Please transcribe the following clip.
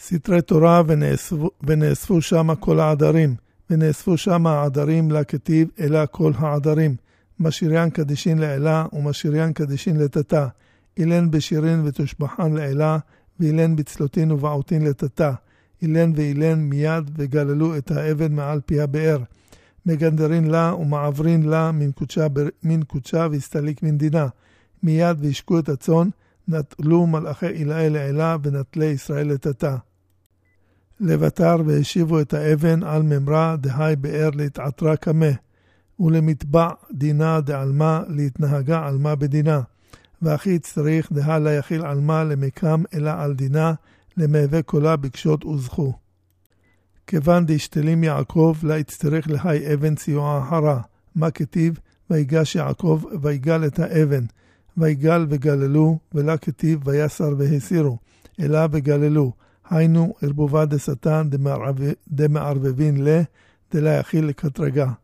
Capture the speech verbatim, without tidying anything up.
סתרי תורה ונאספו, ונאספו שם כל העדרים, ונאספו שם העדרים לכתיב אלא כל העדרים, משיריין קדישין לאלה ומשיריין קדישין לתתה, אילן בשירין ותושבחן לאלה, ואילן בצלותין ובעותין לתתה, אילן ואילן מיד וגללו את האבן מעל פי הבאר, מגנדרין לה ומעברין לה מן קודשה, מן קודשה והסתליק מן דינה, מיד וישקו את הצאן, נטלו מלאכי אילאי לאלה ונטלי ישראל לתתה. לבטר והשיבו את האבן על ממרה דהי באר להתעטרה כמה, ולמטבע דינה דעלמה להתנהגה עלמה בדינה, ואחי צריך דה לה יחיל עלמה למקם אלא על דינה, למהווה קולה בקשות וזכו. כיוון דשתלים יעקב לה יצטרך להי אבן ציוע אחרה, מה כתיב? ויגש יעקב ויגל את האבן, ויגל וגללו, ולה כתיב ויסר והסירו, אלא וגללו, היינו ערבובה דשטן דמערבבין לה, דלה יחיל לקטרגה.